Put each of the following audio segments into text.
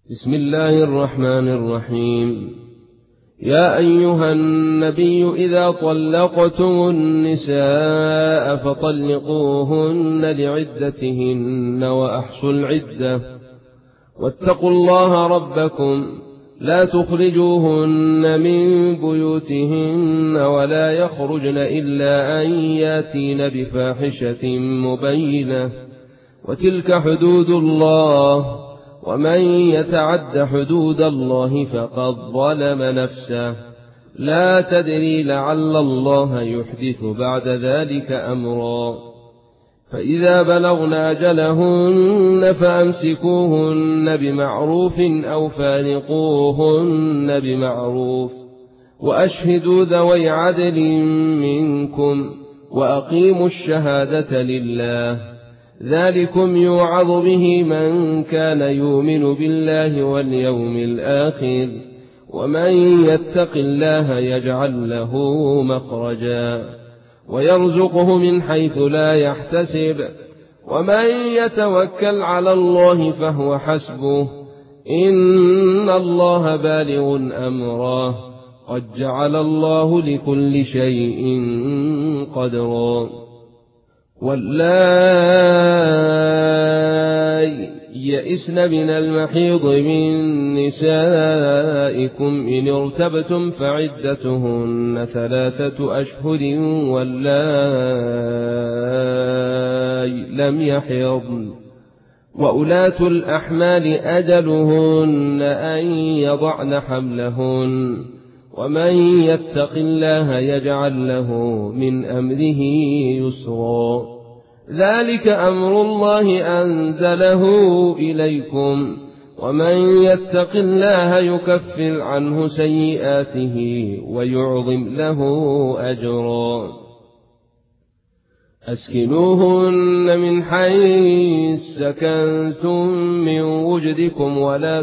بسم الله الرحمن الرحيم. يا أيها النبي إذا طلقتم النساء فطلقوهن لعدتهن وأحصوا العدة واتقوا الله ربكم لا تخرجوهن من بيوتهن ولا يخرجن إلا أن ياتين بفاحشة مبينة وتلك حدود الله ومن يتعد حدود الله فقد ظلم نفسه لا تدري لعل الله يحدث بعد ذلك أمرا. فإذا بلغن أجلهن فأمسكوهن بمعروف أو فارقوهن بمعروف وأشهدوا ذوي عدل منكم وأقيموا الشهادة لله ذلكم يوعظ به من كان يؤمن بالله واليوم الآخر ومن يتق الله يجعل له مخرجا ويرزقه من حيث لا يحتسب ومن يتوكل على الله فهو حسبه إن الله بالغ أمره قد جعل الله لكل شيء قدرا. واللائي يئسن من المحيض من نسائكم إن ارتبتم فعدتهن 3 أشهر واللائي لم يحضن وأولاة الأحمال أجلهن أن يضعن حملهن ومن يتق الله يجعل له من أمره يسرا. ذلك أمر الله أنزله إليكم ومن يتق الله يكفر عنه سيئاته ويعظم له أجرا. أسكنوهن من حيث سكنتم من وجدكم ولا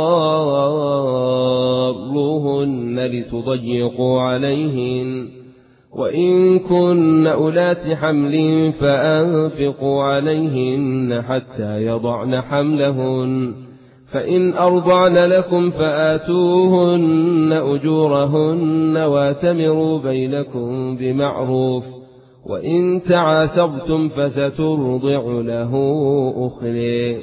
تضاروهن لتضيقوا عليهن وإن كن أولات حمل فأنفقوا عليهن حتى يضعن حملهن فإن أرضعن لكم فآتوهن أجورهن واتمروا بينكم بمعروف وإن تعاسرتم فسترضع له أخرى.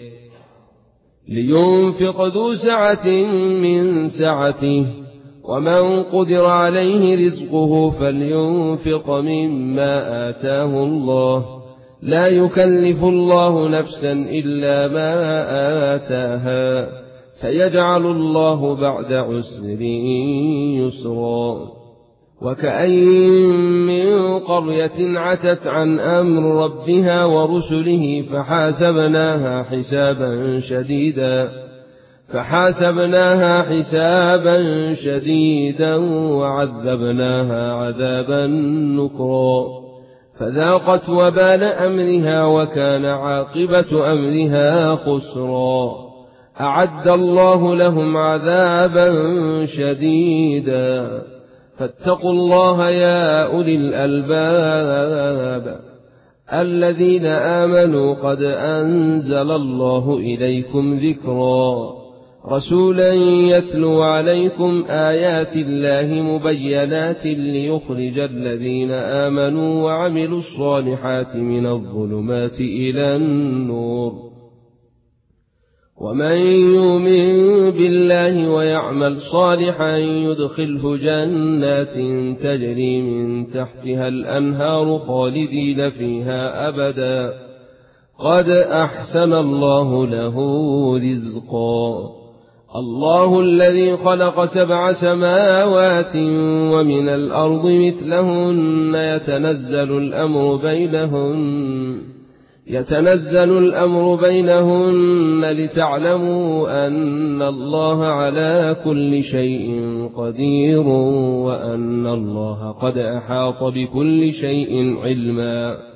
لينفق ذو سعة من سعته ومن قدر عليه رزقه فلينفق مما آتاه الله لا يكلف الله نفسا إلا ما آتاها سيجعل الله بعد عسر يسرا. وكأين من قرية عتت عن أمر ربها ورسله فحاسبناها حسابا شديدا وعذبناها عذابا نكرا فذاقت وبال أمرها وكان عاقبة أمرها خسرا. أعد الله لهم عذابا شديدا فاتقوا الله يا أولي الألباب الذين آمنوا قد أنزل الله إليكم ذكرا رسولا يتلو عليكم آيات الله مبينات ليخرج الذين آمنوا وعملوا الصالحات من الظلمات إلى النور ومن يؤمن بالله ويعمل صالحا يدخله جنات تجري من تحتها الأنهار خالدين فيها أبدا قد أحسن الله له رزقا. الله الذي خلق 7 سماوات ومن الأرض مثلهن يتنزل الأمر بينهن لتعلموا أن الله على كل شيء قدير وأن الله قد أحاط بكل شيء علما.